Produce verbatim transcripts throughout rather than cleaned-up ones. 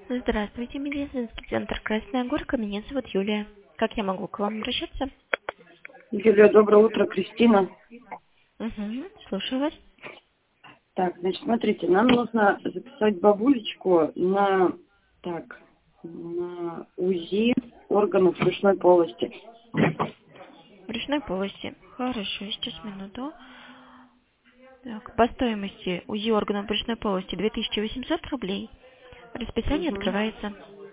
Здравствуйте, медицинский центр «Красная Горка». Меня зовут Юлия. Как я могу к вам обращаться? Юлия, доброе утро, Кристина. Угу, слушаю вас. Так, значит, смотрите, нам нужно записать бабулечку на, так, на УЗИ органов брюшной полости. Брюшной полости. Хорошо, сейчас минуту. Так, по стоимости УЗИ органов брюшной полости две тысячи восемьсот рублей. Расписание Угу. открывается.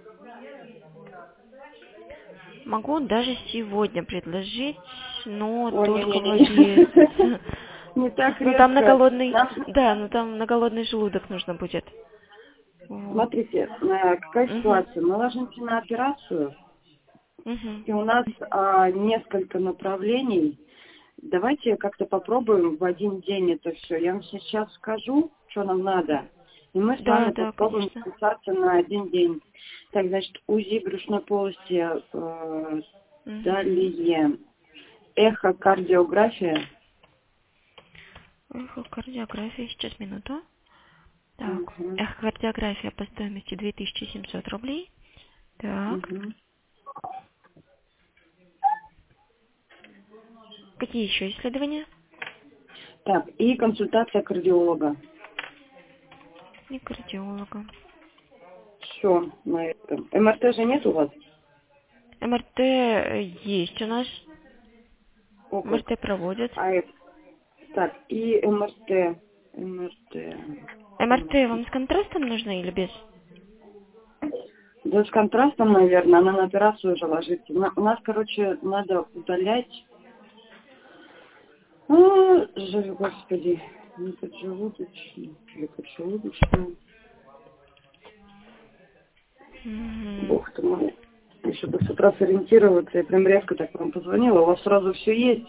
Могу даже сегодня предложить, но О, только в не-не-не, обед. не так Ну там на резко. голодный, Нам, да, ну там на голодный желудок нужно будет. Вот. смотрите, э, какая Угу. ситуация. Мы ложимся на операцию, Угу. и у нас а, несколько направлений. Давайте как-то попробуем в один день это все. Я вам сейчас скажу, что нам надо. И мы с Да, вами да, попробуем конечно. списаться на один день. Так, значит, УЗИ брюшной полости, э, Угу. далее эхокардиография. Эхокардиография, сейчас минуту. Так, Угу, эхокардиография по стоимости две тысячи семьсот рублей. Так, угу. какие еще исследования? Так, и консультация кардиолога. И кардиолога. Все на этом. МРТ же нет у вас? МРТ есть у нас. О, как. МРТ проводят. А, это- так, и МРТ. МРТ. МРТ МРТ. вам с контрастом нужно или без? Да с контрастом, наверное, она на операцию уже ложится. На- у нас, короче, надо удалять... А, жи- господи, не поджелудочную, или поджелудочную. Мгм. Бог ты мой. Еще бы с утра сориентироваться, я прям резко так вам позвонила, у вас сразу все есть.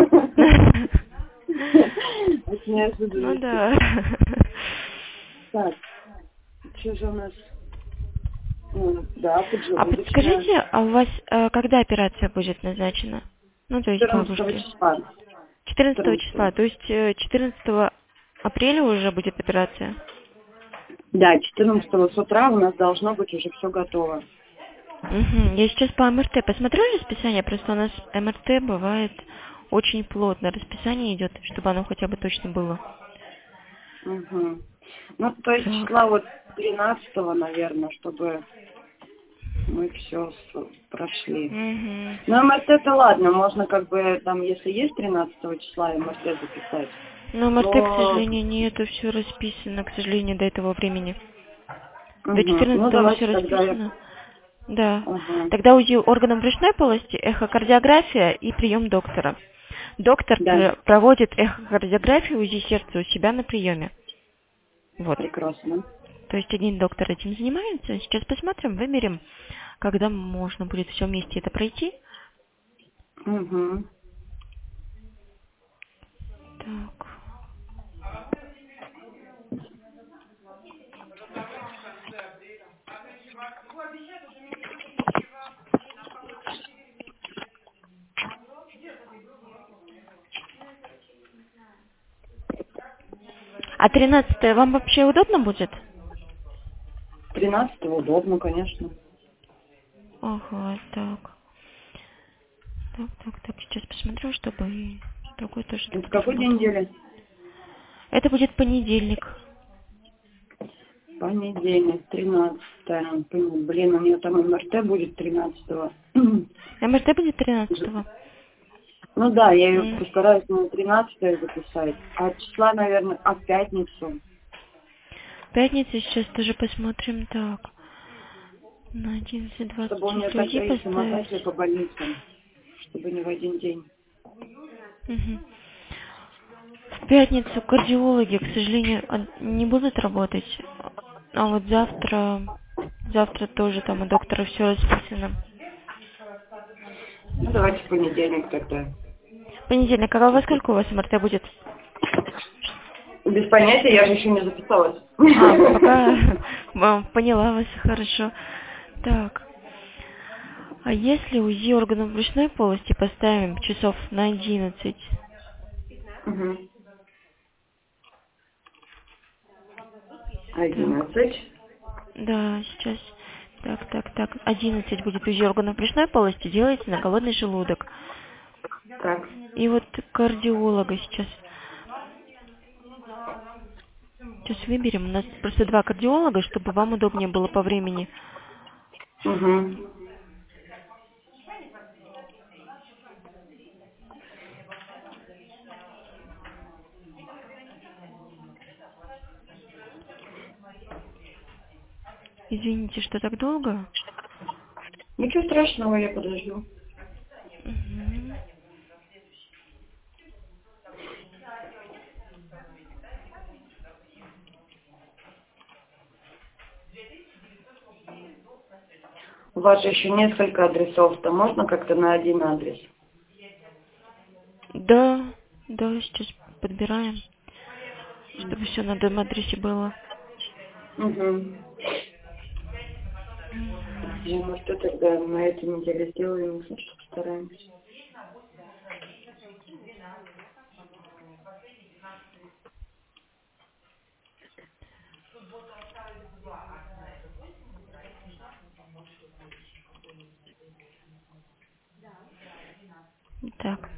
От Ну неожиданности. да. Так, что же у нас? Ну, да, А поджелудочная. подскажите, а у вас э, когда операция будет назначена? Ну, то есть четырнадцатого бабушки. числа. четырнадцатого числа, четырнадцатого. то есть э, четырнадцатого апреля уже будет операция? Да, четырнадцатого с утра у нас должно быть уже все готово. Мгм. Я сейчас по МРТ посмотрю расписание, просто у нас МРТ бывает очень плотно, расписание идет, чтобы оно хотя бы точно было. Угу. Ну, то есть Так. числа вот тринадцатого, наверное, чтобы мы все прошли. Мгм. Ну, МРТ-то ладно, можно как бы там, если есть тринадцатого числа МРТ записать, Но МРТ, к то... сожалению, нету, все расписано, к сожалению, до этого времени. До Угу. Ну, четырнадцатого все давайте тогда я... расписано. Да. Ага. Тогда УЗИ органов брюшной полости, эхокардиография и прием доктора. Доктор Да, пр- проводит эхокардиографию, УЗИ сердца у себя на приеме. Вот. прекрасно. То есть один доктор этим занимается. Сейчас посмотрим, вымерим, когда можно будет все вместе это пройти. Угу. Так. А тринадцатое вам вообще удобно будет? тринадцатого удобно, конечно. Ага, так. Так, так, так, сейчас посмотрю, чтобы и другой тоже Это доктор какой день работал. недели? Это будет понедельник. Понедельник, тринадцатое. Блин, у нее там МРТ будет тринадцатого. МРТ будет тринадцатого. Ну да, я ее М, постараюсь на тринадцатое записать. А числа, наверное, а в пятницу. Пятница сейчас тоже посмотрим. Так. На одиннадцать двадцать Чтобы у нее число УЗИ тогда, если мотать ее поставить. по больницам, чтобы не в один день. Мгм. В пятницу кардиологи, к сожалению, от- не будут работать. А вот завтра, завтра тоже там у доктора все расписано. Ну, давайте в понедельник тогда. Понедельник, а во сколько у вас МРТ будет? Без понятия, я же еще не записалась. А, пока вам поняла вас хорошо. Так. А если УЗИ органов брюшной полости поставим часов на одиннадцать? Мгм. Так. одиннадцать. Да, сейчас. Так, так, так. одиннадцать будет УЗИ органов брюшной полости, делается на голодный желудок. Так. И вот кардиолога сейчас. Сейчас выберем. У нас просто два кардиолога, чтобы вам удобнее было по времени. Угу. Извините, что так долго. Ничего страшного, я подожду. Угу. У вас же еще несколько адресов-то. Можно как-то на один адрес? Да, да, сейчас подбираем, чтобы все на одном адресе было. Угу. Я, может, тогда на этой неделе сделаем, что постараемся. Так.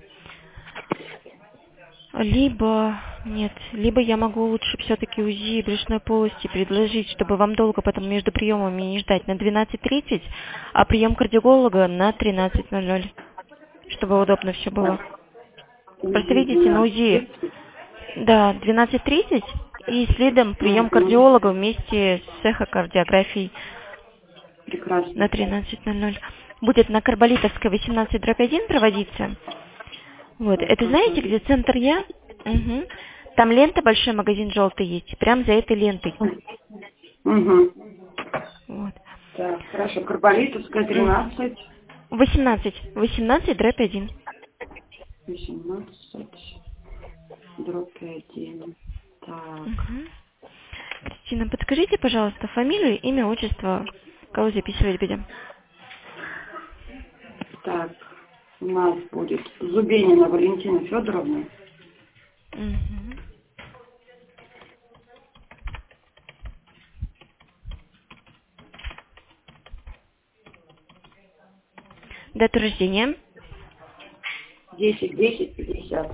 Либо, нет, либо я могу лучше все-таки УЗИ брюшной полости предложить, чтобы вам долго потом между приемами не ждать, на двенадцать тридцать, а прием кардиолога на тринадцать ноль ноль, чтобы удобно все было. Просто видите, на УЗИ, да, двенадцать тридцать, и следом прием Угу. кардиолога вместе с эхокардиографией Прекрасно. на тринадцать ноль ноль. Будет на Карболитовской восемнадцать дробь один проводиться. Вот, Так, это знаете, где центр Я? Угу. Там лента, большой магазин желтый есть, прям за этой лентой. Угу. Вот. Так, хорошо. Карболитовская, тринадцать. восемнадцать. восемнадцать дробь один. восемнадцать. Дробь один. Так. Угу. Кристина, подскажите, пожалуйста, фамилию, имя, отчество, кого записывать будем? Так. У нас будет Зубенина Валентина Федоровна. Угу. Дата рождения? десять десять пятьдесят.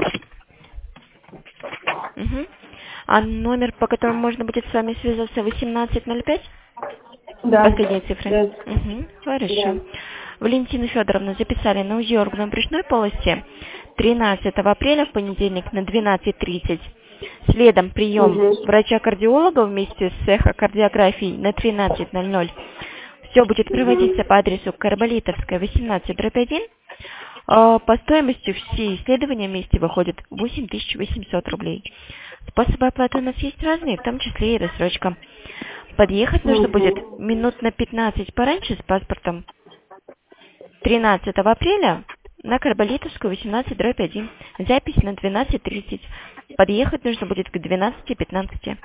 Угу. А номер, по которому можно будет с вами связаться, восемнадцать ноль пять? Да. Последние цифры? Да. Угу. Хорошо. Да. Валентину Федоровну записали на УЗИ органов брюшной полости тринадцатого апреля в понедельник на двенадцать тридцать. Следом прием Угу. врача-кардиолога вместе с эхокардиографией на тринадцать ноль ноль. Все будет проводиться Угу. по адресу Карболитовская, восемнадцать дробь один. А по стоимости все исследования вместе выходят восемь тысяч восемьсот рублей. Способы оплаты у нас есть разные, в том числе и рассрочка. Подъехать нужно будет Угу. минут на пятнадцать пораньше с паспортом. тринадцатого апреля на Карболитовскую, восемнадцать дробь один. Запись на двенадцать тридцать. Подъехать нужно будет к двенадцати пятнадцати.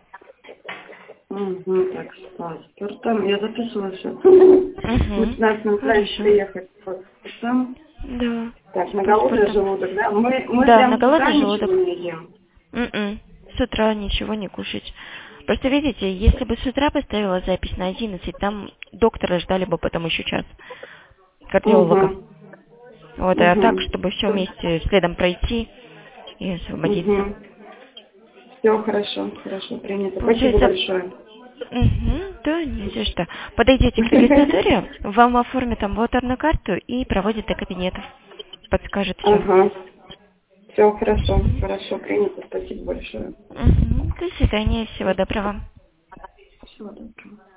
Угу. Так, с паспортом. Я записываю все. Мы Угу. с нас на Хорошо. приехать с паспортом. Да. Так, С на голодный паспортом. желудок, да? Мы, мы Да, на прям с утра голодный ничего желудок. не едим. М-м. С утра ничего не кушать. Просто видите, если бы с утра поставила запись на одиннадцать, там доктора ждали бы потом еще час. Кардиолога. Угу. Вот, а так, Угу. чтобы все вместе следом пройти и освободиться. Угу. Все хорошо, хорошо, принято. Спасибо Получается, большое. угу, да, не за что. Подойдите к регистратуре, вам оформят там лотерную карту и проводят до кабинетов. Подскажет все. Ага. Все хорошо, хорошо, принято. Спасибо большое. Угу. До свидания, всего доброго. Всего доброго.